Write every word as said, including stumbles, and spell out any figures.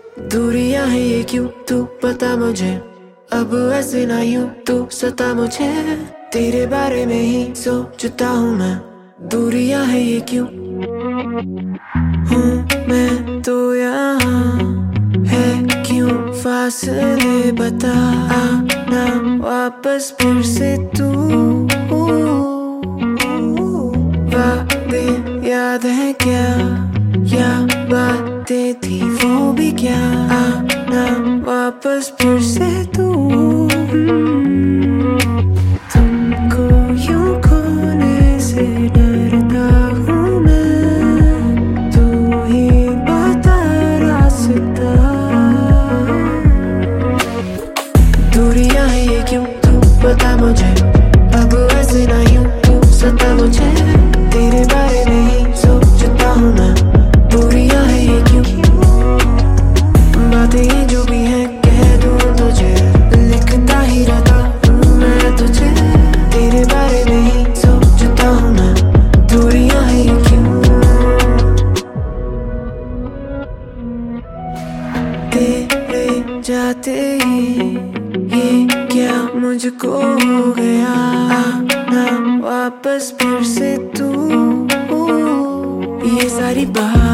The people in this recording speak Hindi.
दूरियां हैं ये क्यों तू बता मुझे, अब ऐसे ना यूं तू सता मुझे। तेरे बारे में ही सोचता हूँ मैं, दूरियां हैं ये क्यों। हूँ मैं तो यहाँ, है क्यों फासले, बता आना वापस फिर से तू। वादे याद है क्या, या बातें थी वो भी क्या, आना वापस फिर से तू। तुमको यूं खोने से डरता हूँ मैं, तू ही बता रास्ता। दूरियां हैं ये क्यों तू बता मुझे, अब ऐसे ना यूं तू सता मुझे। तेरे बारे में ही सोचता हूँ मैं, दूरियां हैं ये क्यों। बातें जो भी हैं कह दूँ तुझे, लिखता ही रहता हूँ मैं तुझे। तेरे बारे में ही सोचता हूँ मैं, दूरियां हैं ये क्यों। तेरे जाते ही ये क्या मुझको हो गया, आना वापस फिर से तू। ये सारी बात